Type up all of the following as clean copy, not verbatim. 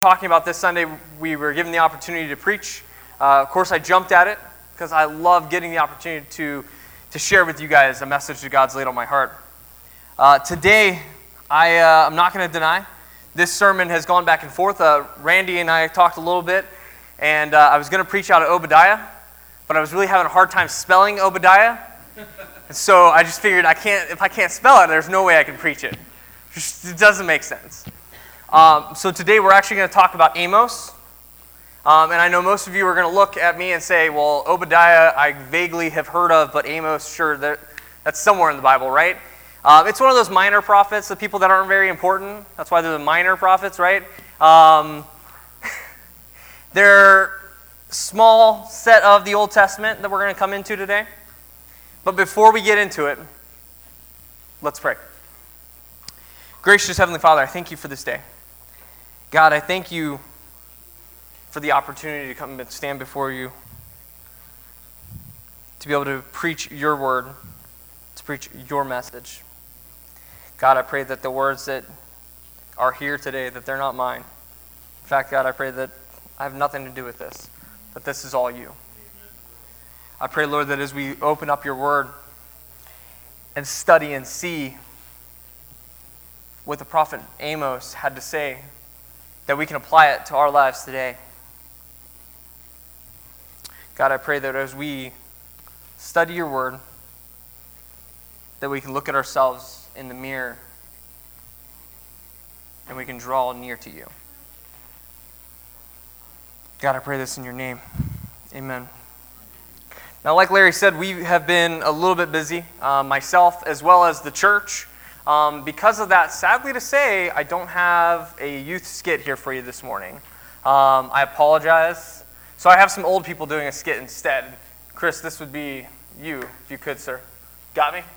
talking about this Sunday, we were given the opportunity to preach. Of course, I jumped at it because I love getting the opportunity to share with you guys a message that God's laid on my heart. Today, I'm not going to deny, this sermon has gone back and forth. Randy and I talked a little bit, and I was going to preach out of Obadiah, but I was really having a hard time spelling Obadiah. And so I just figured if I can't spell it, there's no way I can preach it. It doesn't make sense. So today we're actually going to talk about Amos. And I know most of you are going to look at me and say, well, Obadiah I vaguely have heard of, but Amos, sure, that's somewhere in the Bible, right? It's one of those minor prophets, the people that aren't very important. That's why they're the minor prophets, right? They're a small set of the Old Testament that we're going to come into today. But before we get into it, let's pray. Gracious Heavenly Father, I thank you for this day. God, I thank you for the opportunity to come and stand before you, to be able to preach your word, to preach your message. God, I pray that the words that are here today, that they're not mine. In fact, God, I pray that I have nothing to do with this, that this is all you. I pray, Lord, that as we open up your word and study and see what the prophet Amos had to say, that we can apply it to our lives today. God, I pray that as we study your word, that we can look at ourselves in the mirror and we can draw near to you. God, I pray this in your name. Amen. Now, like Larry said, we have been a little bit busy, myself as well as the church. Because of that, sadly to say, I don't have a youth skit here for you this morning. I apologize. So I have some old people doing a skit instead. Chris, this would be you, if you could, sir. Got me?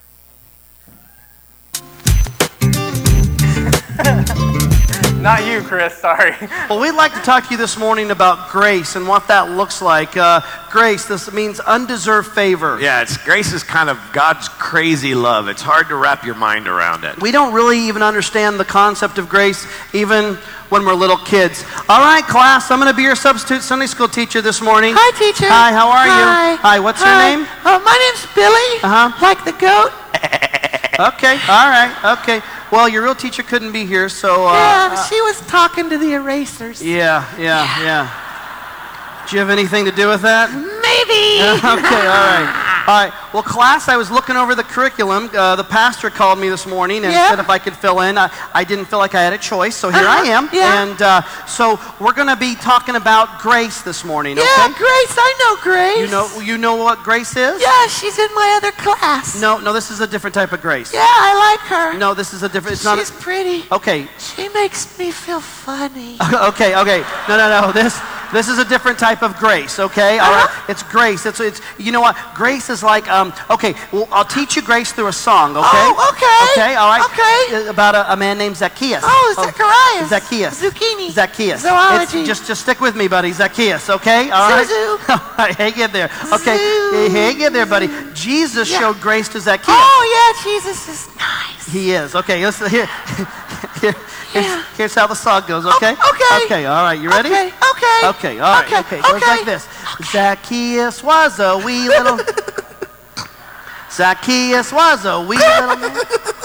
Not you, Chris, sorry. Well, we'd like to talk to you this morning about grace and what that looks like. Grace, this means undeserved favor. Yeah, grace is kind of God's crazy love. It's hard to wrap your mind around it. We don't really even understand the concept of grace, even when we're little kids. All right, class, I'm going to be your substitute Sunday school teacher this morning. Hi, teacher. Hi, how are Hi. you? Hi, what's your name? My name's Billy. Like the goat. Okay, all right, okay. Well, your real teacher couldn't be here, so... She was talking to the erasers. Yeah. Do you have anything to do with that? Maybe. Okay, all right. All right. Well, class, I was looking over the curriculum. The pastor called me this morning and said if I could fill in. I didn't feel like I had a choice, so here I am. Yeah. And so we're going to be talking about grace this morning, okay? Yeah, Grace. I know Grace. You know what grace is? Yeah, she's in my other class. No, this is a different type of grace. Yeah, I like her. No, this is a different... She's pretty. Okay. She makes me feel funny. Okay. No. This is a different type of grace, okay? All right. It's grace. It's you know what? Grace is like okay, well, I'll teach you grace through a song, okay? Oh, okay. Okay, all right. Okay. About a man named Zacchaeus. Oh, Zacharias. Zacchaeus. Zucchini. Zacchaeus. Zoology. Just stick with me, buddy. Zacchaeus, okay? All right. Zoo. All right, hang in there. Okay. Zoo. Hang in there, buddy. Jesus showed grace to Zacchaeus. Oh, yeah, Jesus is nice. He is. Okay, listen here. Here's how the song goes, okay? Okay. Okay, all right. You ready? Okay. Okay, all right. Okay. It goes like this. Zacchaeus was a wee little... Zacchaeus was a wee little man.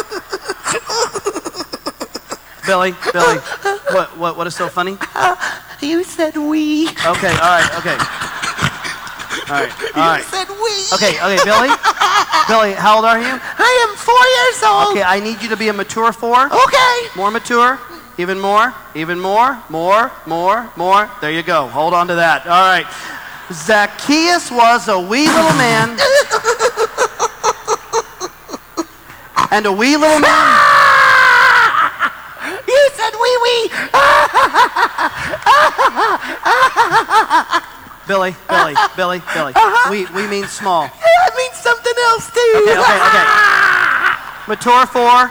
Billy, what is so funny? You said we. Okay, all right. You said we. Okay, Billy, how old are you? I am 4 years old. Okay, I need you to be a mature 4. Okay. More mature. Even more. More. There you go. Hold on to that. All right. Zacchaeus was a wee little man. And a wee little man. You said wee. Billy. We mean small. I mean something else too. Okay. Mature 4.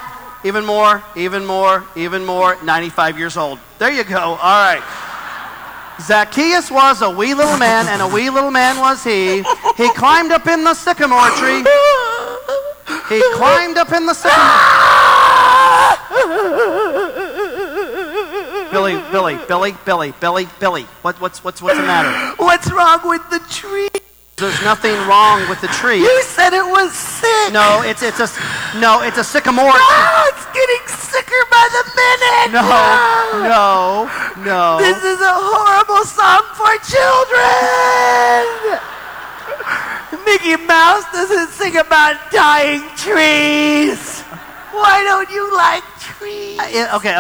Even more. 95 years old. There you go. All right. Zacchaeus was a wee little man, and a wee little man was he. He climbed up in the sycamore tree. He climbed up in the sycamore. Billy. What's the matter? What's wrong with the tree? There's nothing wrong with the tree. You said it was sick. No, it's a sycamore. Oh, it's getting sicker by the minute. No. This is a horrible song for children. Mickey Mouse doesn't sing about dying trees. Why don't you like trees? Okay.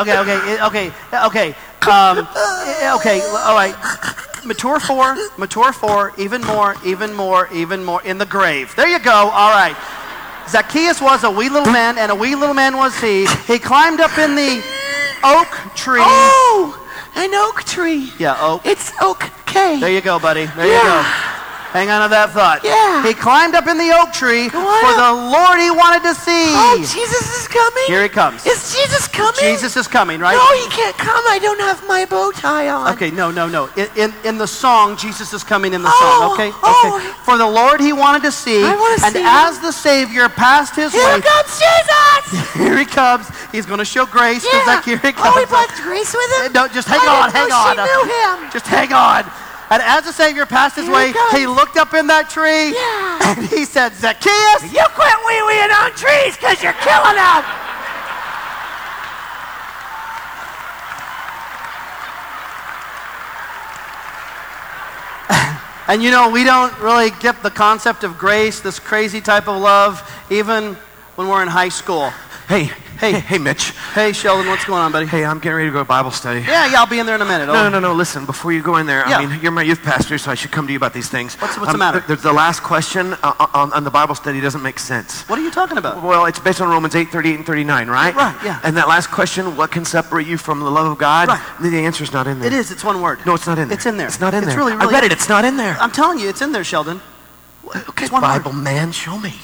All right. Mature four, even more, in the grave. There you go. All right. Zacchaeus was a wee little man, and a wee little man was he. He climbed up in the oak tree. Oh, an oak tree. Yeah, oak. It's okay. There you go, buddy. There you go. Hang on to that thought. Yeah. He climbed up in the oak tree for the Lord he wanted to see. Oh, Jesus is coming? Here he comes. Is Jesus coming? Jesus is coming, right? No, he can't come. I don't have my bow tie on. Okay, no. In the song, Jesus is coming in the Oh, song, okay? oh. For the Lord he wanted to see. I want to and see as the Savior passed his Here way. comes Jesus! Here he comes. He's going to show grace. Yeah. Like, here he comes. Oh, he brought grace with him? No, just hang I on. didn't know she knew him. Just hang on. And as the Savior passed his Here way, he comes. he looked up in that tree. Yeah. And he said, Zacchaeus, You quit wee-weeing on trees because you're killing them. And you know, we don't really get the concept of grace, this crazy type of love, even when we're in high school. Hey, Mitch. Hey, Sheldon, what's going on, buddy? Hey, I'm getting ready to go to Bible study. Yeah, I'll be in there in a minute. No. Listen, before you go in there, Yeah. I mean, you're my youth pastor, so I should come to you about these things. What's the matter? The last question on the Bible study doesn't make sense. What are you talking about? Well, it's based on Romans 8:38 and 39, right? Right, yeah. And that last question, what can separate you from the love of God? Right. The answer's not in there. It is. It's one word. No, it's not in there. It's in there. It's not in there. Really, I read it. It's not in there. I'm telling you, it's in there, Sheldon. Okay, it's one word. Bible man, show me.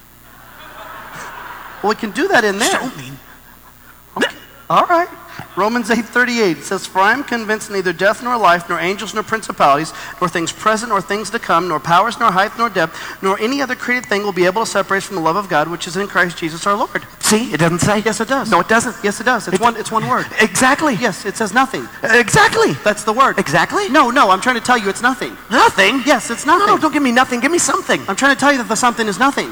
Well, we can do that in there. Show me. All right. Romans 8:38 says, For I am convinced neither death nor life, nor angels nor principalities, nor things present nor things to come, nor powers nor height nor depth, nor any other created thing will be able to separate us from the love of God, which is in Christ Jesus our Lord. See, it doesn't say. Yes, it does. No, it doesn't. Yes, it does. It's one word. Exactly. Yes, it says nothing. Exactly. That's the word. Exactly. No, I'm trying to tell you it's nothing. Nothing? Yes, it's nothing. No, don't give me nothing. Give me something. I'm trying to tell you that the something is nothing.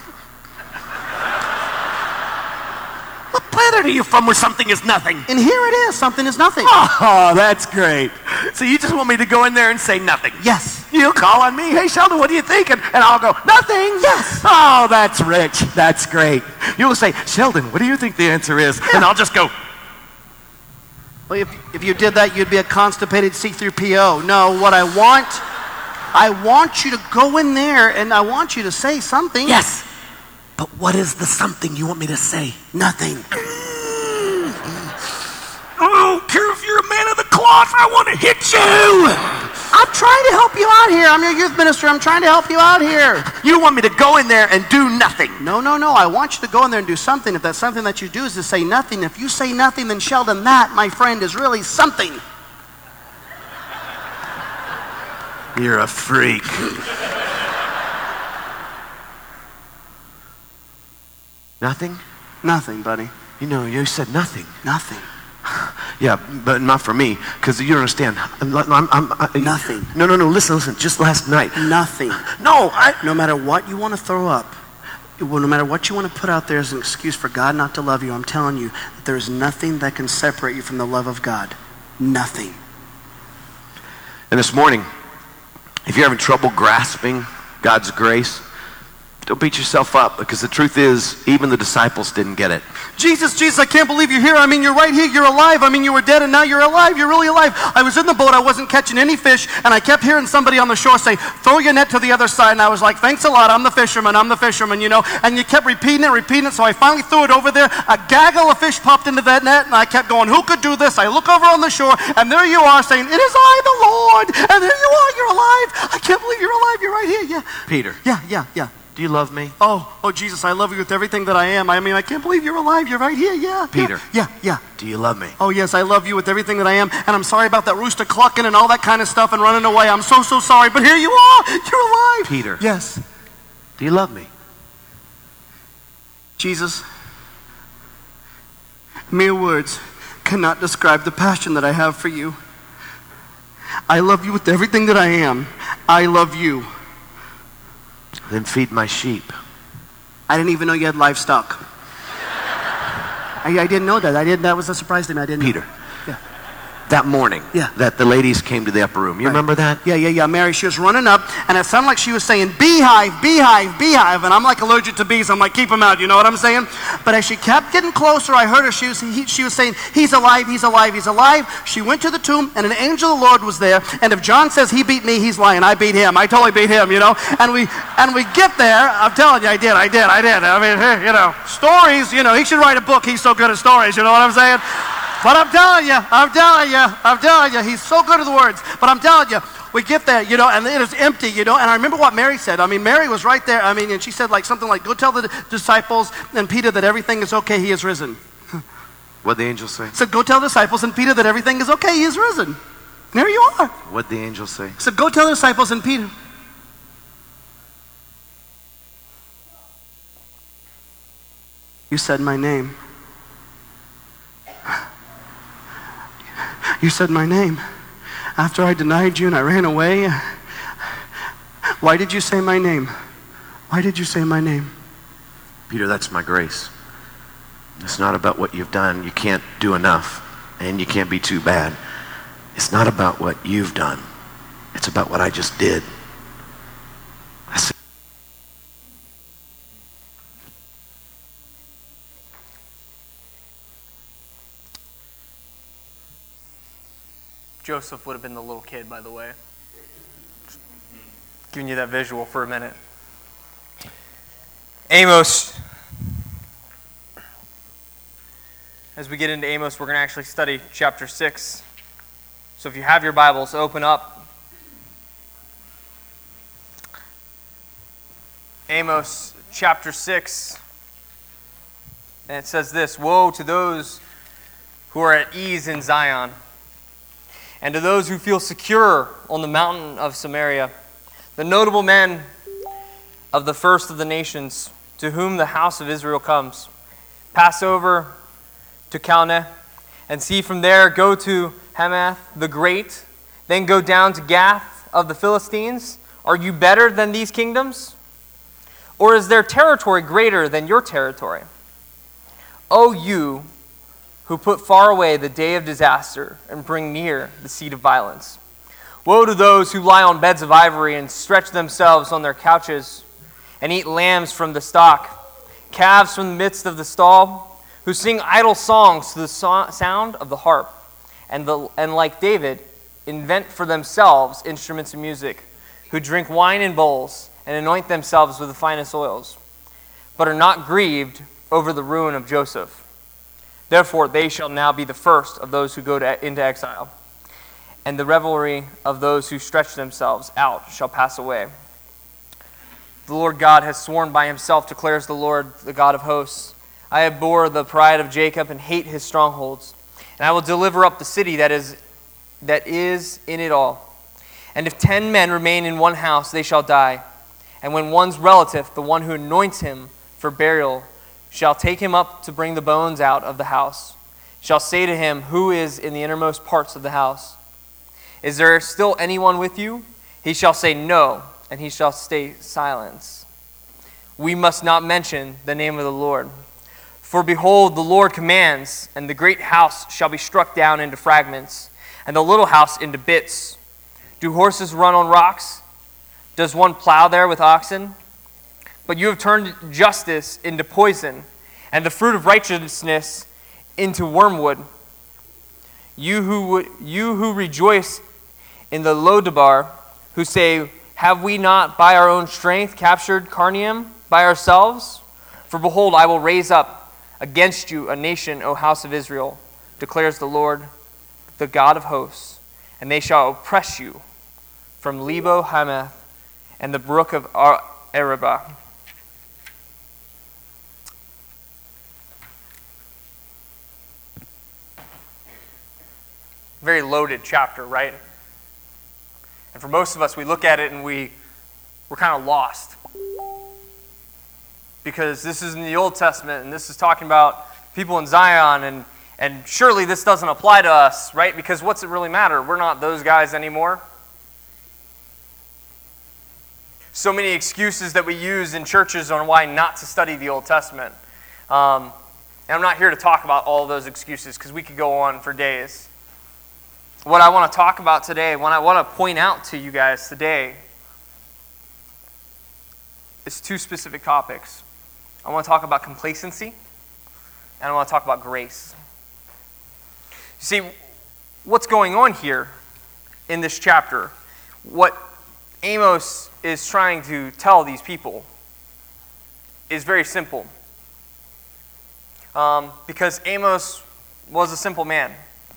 What planet are you from where something is nothing? And here it is. Something is nothing. Oh, that's great. So you just want me to go in there and say nothing? Yes. You'll call on me, hey, Sheldon, what do you think? And I'll go, nothing. Yes. Oh, that's rich. That's great. You'll say, Sheldon, what do you think the answer is? Yeah. And I'll just go, Well, if you did that, you'd be a constipated C-3PO. No, what I want you to go in there and I want you to say something. Yes. But what is the something you want me to say? Nothing. I don't care if you're a man of the cloth, I want to hit you. I'm trying to help you out here. I'm your youth minister. I'm trying to help you out here. You want me to go in there and do nothing. No. I want you to go in there and do something. If that's something that you do is to say nothing. If you say nothing, then Sheldon, that, my friend, is really something. You're a freak. Nothing? Nothing, buddy. You know, you said nothing. Nothing. Yeah, but not for me, because you don't understand. Nothing. No, listen, just last night. Nothing. No, No matter what you want to throw up, no matter what you want to put out there as an excuse for God not to love you, I'm telling you that there is nothing that can separate you from the love of God. Nothing. And this morning, if you're having trouble grasping God's grace, don't beat yourself up, because the truth is, even the disciples didn't get it. Jesus, I can't believe you're here. I mean, you're right here. You're alive. I mean, you were dead and now you're alive. You're really alive. I was in the boat. I wasn't catching any fish. And I kept hearing somebody on the shore say, throw your net to the other side. And I was like, thanks a lot. I'm the fisherman, you know. And you kept repeating it. So I finally threw it over there. A gaggle of fish popped into that net. And I kept going, who could do this? I look over on the shore. And there you are saying, it is I, the Lord. And there you are. You're alive. I can't believe you're alive. You're right here. Yeah. Peter, Yeah. do you love me? Oh, Jesus, I love you with everything that I am. I mean, I can't believe you're alive. You're right here. Yeah. Peter. Yeah. Do you love me? Oh, yes, I love you with everything that I am. And I'm sorry about that rooster clucking and all that kind of stuff and running away. I'm so sorry. But here you are. You're alive. Peter. Yes. Do you love me? Jesus, mere words cannot describe the passion that I have for you. I love you with everything that I am. I love you. Then feed my sheep. I didn't even know you had livestock. I didn't know that. That was a surprise to me. I didn't Peter. know. Yeah. That morning, Yeah. that the ladies came to the upper room. You remember that? Yeah. Mary, she was running up, and it sounded like she was saying, beehive, beehive, beehive. And I'm like allergic to bees. I'm like, keep them out. You know what I'm saying? But as she kept getting closer, I heard her. She was saying, he's alive, he's alive, he's alive. She went to the tomb, and an angel of the Lord was there. And if John says he beat me, he's lying. I beat him. I totally beat him, you know. And we get there. I'm telling you, I did. I mean, you know, stories, you know, he should write a book. He's so good at stories. You know what I'm saying? But I'm telling you, he's so good at the words. But I'm telling you, we get there, you know, and it is empty, you know. And I remember what Mary said. I mean, Mary was right there. I mean, and she said like something like, go tell the disciples and Peter that everything is okay, he is risen. What'd the angel say? Said, go tell the disciples and Peter that everything is okay, he is risen. There you are. What'd the angel say? Said, go tell the disciples and Peter. You said my name. You said my name. After I denied you and I ran away, why did you say my name? Why did you say my name? Peter, that's my grace. It's not about what you've done. You can't do enough, and you can't be too bad. It's not about what you've done. It's about what I just did. Joseph would have been the little kid, by the way. Just giving you that visual for a minute. Amos. As we get into Amos, we're going to actually study chapter 6. So if you have your Bibles, open up. Amos chapter 6. And it says this, woe to those who are at ease in Zion, and to those who feel secure on the mountain of Samaria, the notable men of the first of the nations, to whom the house of Israel comes. Pass over to Calneh, and see from there, go to Hamath the Great, then go down to Gath of the Philistines. Are you better than these kingdoms? Or is their territory greater than your territory? O you who put far away the day of disaster and bring near the seat of violence. Woe to those who lie on beds of ivory and stretch themselves on their couches and eat lambs from the stock, calves from the midst of the stall, who sing idle songs to the sound of the harp, and like David, invent for themselves instruments of music, who drink wine in bowls and anoint themselves with the finest oils, but are not grieved over the ruin of Joseph. Therefore, they shall now be the first of those who go into exile, and the revelry of those who stretch themselves out shall pass away. The Lord God has sworn by himself, declares the Lord, the God of hosts. I abhor the pride of Jacob and hate his strongholds, and I will deliver up the city that is in it all. And if 10 men remain in one house, they shall die. And when one's relative, the one who anoints him for burial, shall take him up to bring the bones out of the house, shall say to him who is in the innermost parts of the house, is there still anyone with you? He shall say no, and he shall stay silent. We must not mention the name of the Lord. For behold, the Lord commands, and the great house shall be struck down into fragments, and the little house into bits. Do horses run on rocks? Does one plow there with oxen? But you have turned justice into poison, and the fruit of righteousness into wormwood. You who rejoice in the Lodabar, who say, have we not by our own strength captured Carnium by ourselves? For behold, I will raise up against you a nation, O house of Israel, declares the Lord, the God of hosts, and they shall oppress you from Lebo Hamath and the brook of Arabah. Very loaded chapter, right? And for most of us, we look at it and we're kind of lost. Because this is in the Old Testament, and this is talking about people in Zion, And surely this doesn't apply to us, right? Because what's it really matter? We're not those guys anymore. So many excuses that we use in churches on why not to study the Old Testament. And I'm not here to talk about all of those excuses because we could go on for days. What I want to talk about today, what I want to point out to you guys today, is two specific topics. I want to talk about complacency, and I want to talk about grace. You see, what's going on here in this chapter, what Amos is trying to tell these people, is very simple. Because Amos was a simple man.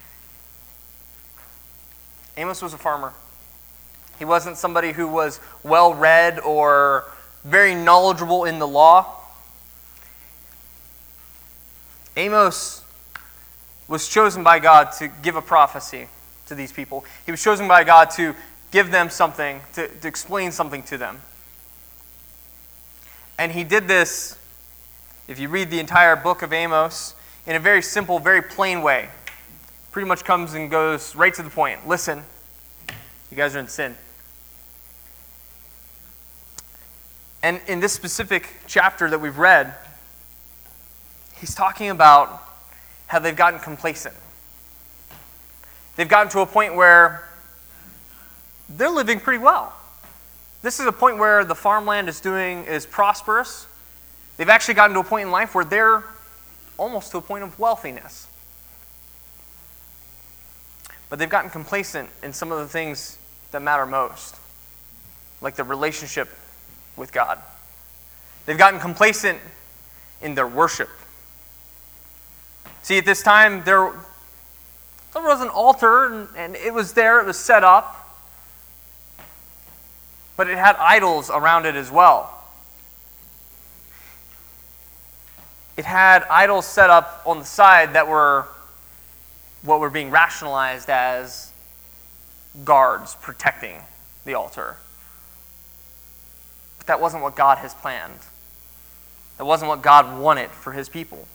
Amos was a farmer. He wasn't somebody who was well-read or very knowledgeable in the law. Amos was chosen by God to give a prophecy to these people. He was chosen by God to give them something, to explain something to them. And he did this, if you read the entire book of Amos, in a very simple, very plain way. Pretty much comes and goes right to the point. Listen, you guys are in sin. And in this specific chapter that we've read, he's talking about how they've gotten complacent. They've gotten to a point where they're living pretty well. This is a point where the farmland is prosperous. They've actually gotten to a point in life where they're almost to a point of wealthiness. But they've gotten complacent in some of the things that matter most, like the relationship with God. They've gotten complacent in their worship. See, at this time, there was an altar, and it was there, it was set up, but it had idols around it as well. It had idols set up on the side that were what were being rationalized as guards protecting the altar. But that wasn't what God has planned. That wasn't what God wanted for his people.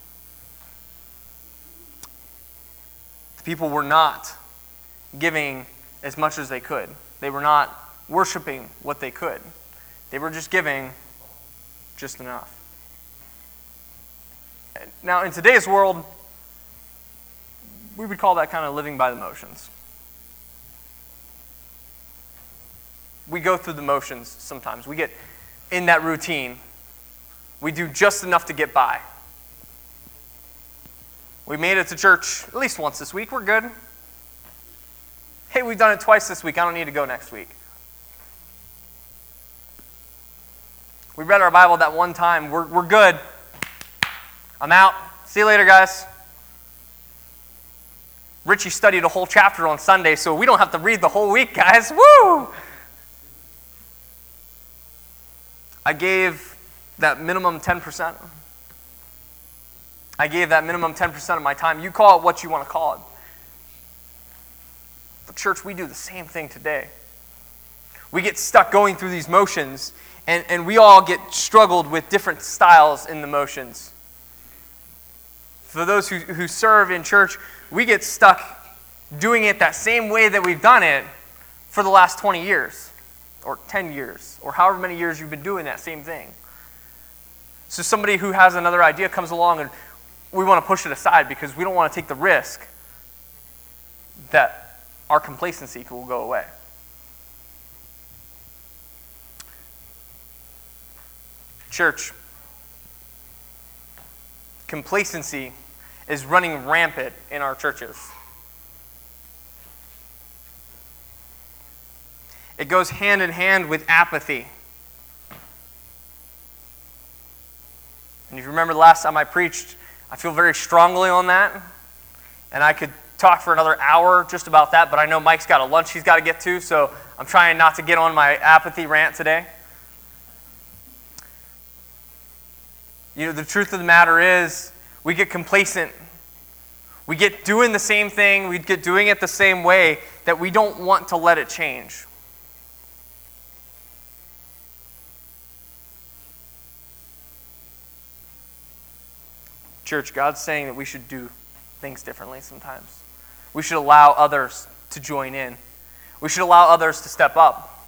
The people were not giving as much as they could. They were not worshiping what they could. They were just giving just enough. Now, in today's world, we would call that kind of living by the motions. We go through the motions sometimes. We get in that routine. We do just enough to get by. We made it to church at least once this week. We're good. Hey, we've done it twice this week. I don't need to go next week. We read our Bible that one time. We're good. I'm out. See you later, guys. Richie studied a whole chapter on Sunday, so we don't have to read the whole week, guys. Woo! I gave that minimum 10%. I gave that minimum 10% of my time. You call it what you want to call it. But church, we do the same thing today. We get stuck going through these motions, and we all get struggled with different styles in the motions. For those who serve in church, we get stuck doing it that same way that we've done it for the last 20 years, or 10 years, or however many years you've been doing that same thing. So somebody who has another idea comes along and we want to push it aside because we don't want to take the risk that our complacency will go away. Church, complacency is running rampant in our churches. It goes hand in hand with apathy. And if you remember the last time I preached, I feel very strongly on that. And I could talk for another hour just about that, but I know Mike's got a lunch he's got to get to, so I'm trying not to get on my apathy rant today. You know, the truth of the matter is, we get complacent. We get doing the same thing, we get doing it the same way, that we don't want to let it change. Church, God's saying that we should do things differently sometimes. We should allow others to join in. We should allow others to step up.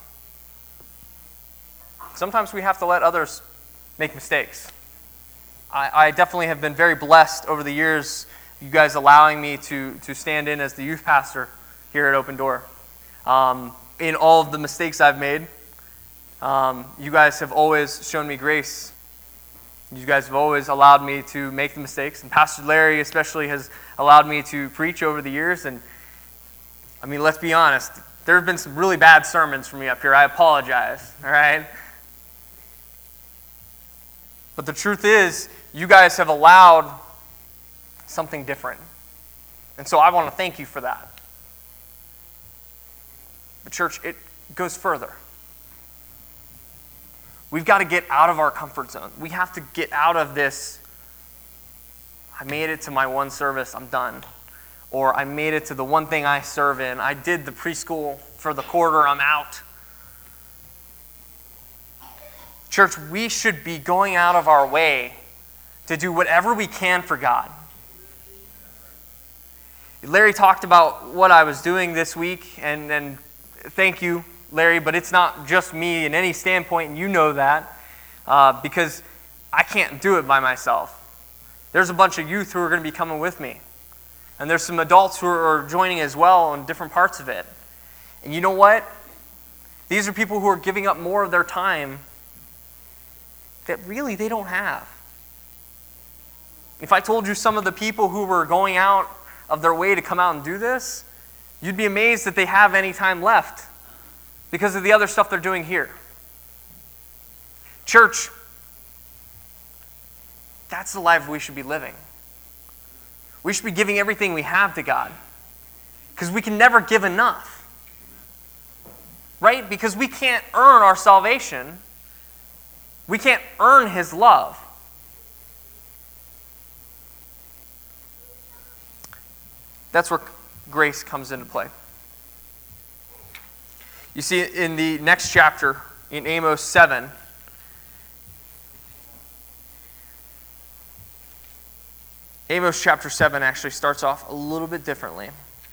Sometimes we have to let others make mistakes. I definitely have been very blessed over the years, you guys allowing me to stand in as the youth pastor here at Open Door. In all of the mistakes I've made, you guys have always shown me grace. You guys have always allowed me to make the mistakes. And Pastor Larry especially has allowed me to preach over the years. And I mean, let's be honest, there have been some really bad sermons from me up here. I apologize, all right? But the truth is, you guys have allowed something different. And so I want to thank you for that. But church, it goes further. We've got to get out of our comfort zone. We have to get out of this, I made it to my one service, I'm done. Or I made it to the one thing I serve in. I did the preschool for the quarter, I'm out. Church, we should be going out of our way to do whatever we can for God. Larry talked about what I was doing this week, and thank you, Larry, but it's not just me in any standpoint, and you know that, because I can't do it by myself. There's a bunch of youth who are going to be coming with me, and there's some adults who are joining as well in different parts of it. And you know what? These are people who are giving up more of their time that really they don't have. If I told you some of the people who were going out of their way to come out and do this, you'd be amazed that they have any time left because of the other stuff they're doing here. Church, that's the life we should be living. We should be giving everything we have to God because we can never give enough. Right? Because we can't earn our salvation. We can't earn His love. That's where grace comes into play. You see, in the next chapter, in Amos 7, Amos chapter 7 actually starts off a little bit differently.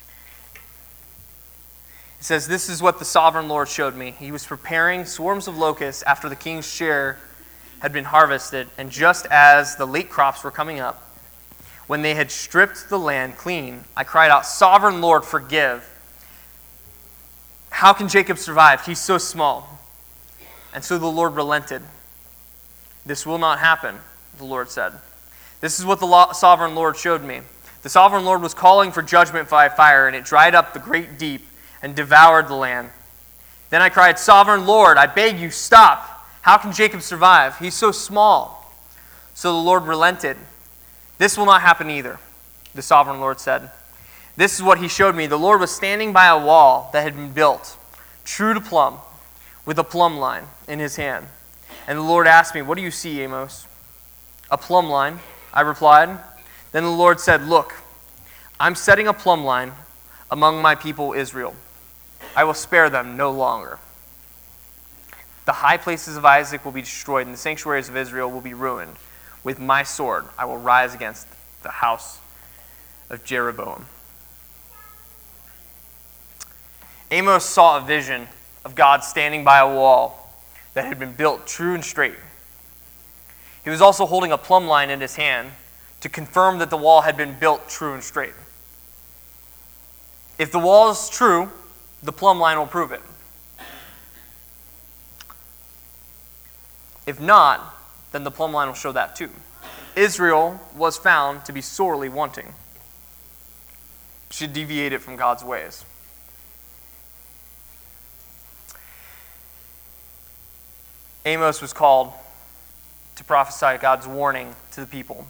It says, "This is what the sovereign Lord showed me. He was preparing swarms of locusts after the king's share had been harvested, and just as the late crops were coming up, when they had stripped the land clean, I cried out, 'Sovereign Lord, forgive. How can Jacob survive? He's so small.' And so the Lord relented. 'This will not happen,' the Lord said. This is what the sovereign Lord showed me. The sovereign Lord was calling for judgment by fire, and it dried up the great deep and devoured the land. Then I cried, 'Sovereign Lord, I beg you, stop. How can Jacob survive? He's so small.' So the Lord relented. 'This will not happen either,' the sovereign Lord said. This is what He showed me. The Lord was standing by a wall that had been built, true to plumb, with a plumb line in His hand. And the Lord asked me, 'What do you see, Amos?' 'A plumb line,' I replied. Then the Lord said, 'Look, I'm setting a plumb line among my people Israel. I will spare them no longer. The high places of Isaac will be destroyed, and the sanctuaries of Israel will be ruined. With my sword, I will rise against the house of Jeroboam.'" Amos saw a vision of God standing by a wall that had been built true and straight. He was also holding a plumb line in his hand to confirm that the wall had been built true and straight. If the wall is true, the plumb line will prove it. If not, then the plumb line will show that too. Israel was found to be sorely wanting. She deviated from God's ways. Amos was called to prophesy God's warning to the people.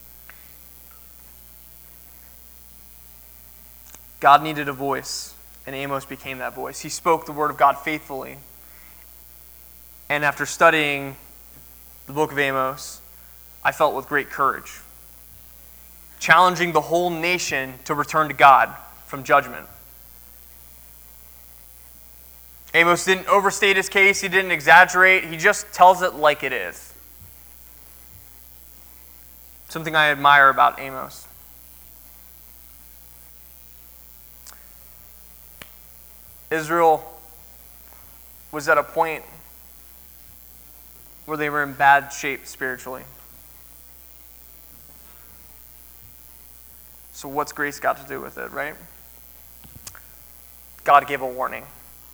God needed a voice, and Amos became that voice. He spoke the word of God faithfully. And after studying the book of Amos, I felt with great courage, challenging the whole nation to return to God from judgment. Amos didn't overstate his case. He didn't exaggerate. He just tells it like it is. Something I admire about Amos. Israel was at a point where they were in bad shape spiritually. So what's grace got to do with it, right? God gave a warning.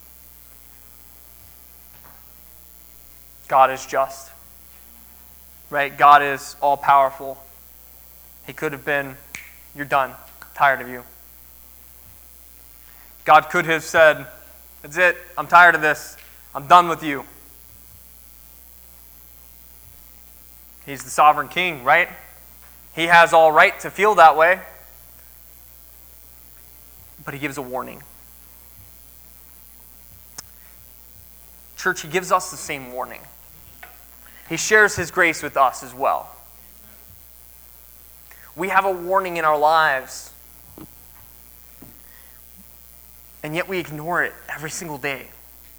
God is just, right? God is all-powerful. He could have been, you're done, tired of you. God could have said, that's it, I'm tired of this, I'm done with you. He's the sovereign king, right? He has all right to feel that way. But he gives a warning. Church, he gives us the same warning. He shares his grace with us as well. We have a warning in our lives, and yet we ignore it every single day.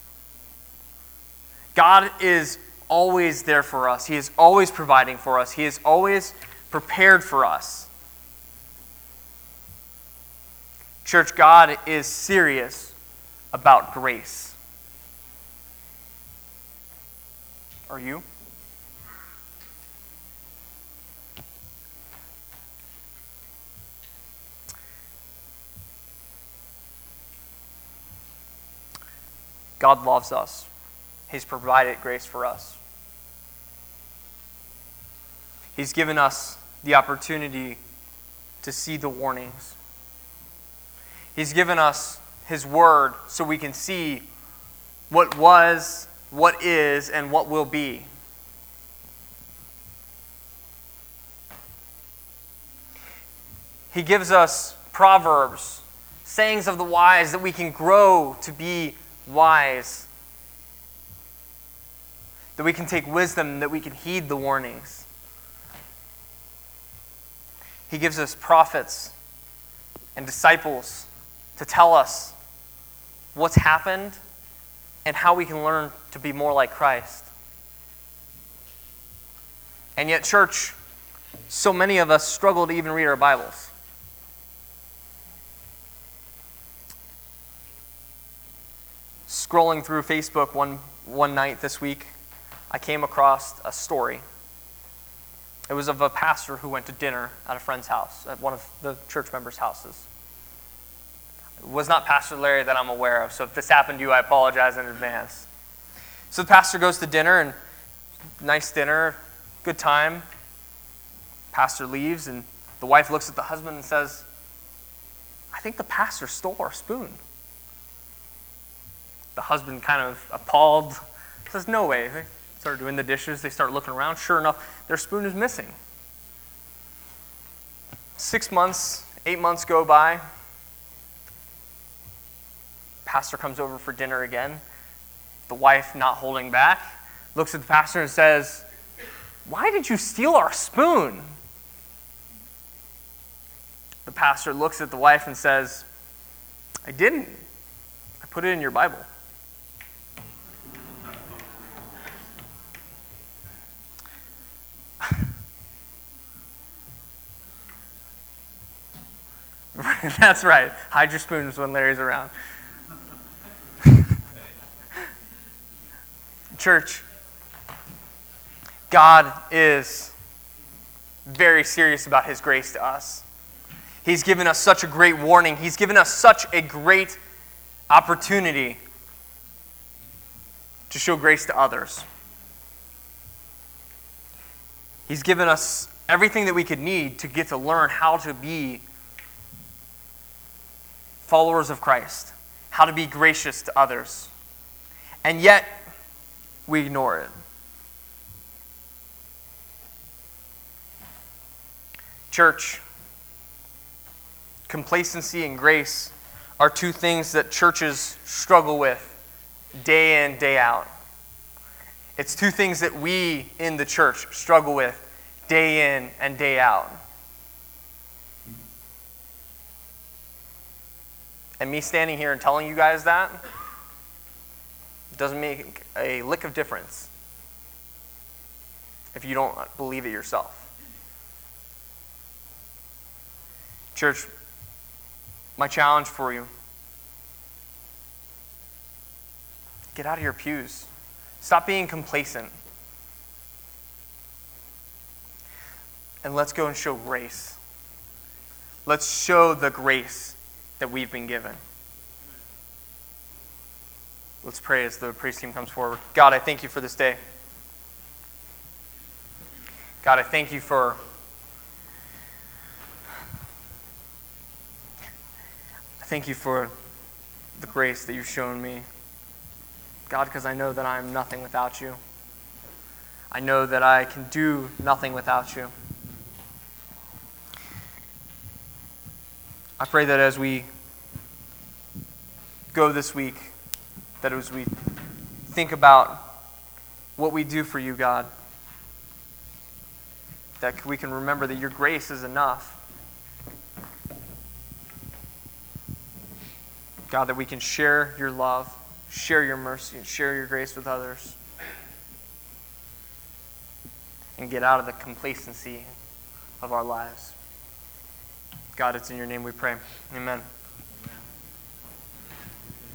God is always there for us. He is always providing for us. He is always prepared for us. Church, God is serious about grace. Are you? God loves us. He's provided grace for us. He's given us the opportunity to see the warnings. He's given us his word so we can see what was, what is, and what will be. He gives us proverbs, sayings of the wise, that we can grow to be wise, that we can take wisdom, that we can heed the warnings. He gives us prophets and disciples to tell us what's happened and how we can learn to be more like Christ. And yet, church, so many of us struggle to even read our Bibles. Scrolling through Facebook one night this week, I came across a story. It was of a pastor who went to dinner at a friend's house, at one of the church members' houses. It was not Pastor Larry that I'm aware of, so if this happened to you, I apologize in advance. So the pastor goes to dinner, and nice dinner, good time. Pastor leaves, and the wife looks at the husband and says, I think the pastor stole our spoon. The husband, kind of appalled, says, no way. They start doing the dishes. They start looking around. Sure enough, their spoon is missing. 6 months, 8 months go by. Pastor comes over for dinner again. The wife, not holding back, looks at the pastor and says, why did you steal our spoon? The pastor looks at the wife and says, I didn't. I put it in your Bible. That's right. Hide your spoons when Larry's around. Church, God is very serious about his grace to us. He's given us such a great warning. He's given us such a great opportunity to show grace to others. He's given us everything that we could need to get to learn how to be followers of Christ, how to be gracious to others. And yet, we ignore it. Church, complacency and grace are two things that churches struggle with day in, day out. It's two things that we in the church struggle with day in and day out. And me standing here and telling you guys that doesn't make a lick of difference if you don't believe it yourself. Church, my challenge for you get out of your pews. Stop being complacent. And let's go and show grace. Let's show the grace that we've been given. Let's pray as the praise team comes forward. God, I thank you for this day. God, I thank you for the grace that you've shown me. God, because I know that I am nothing without you. I know that I can do nothing without you. I pray that as we go this week, that as we think about what we do for you, God, that we can remember that your grace is enough. God, that we can share your love, share your mercy, and share your grace with others. And get out of the complacency of our lives. God, it's in your name we pray. Amen.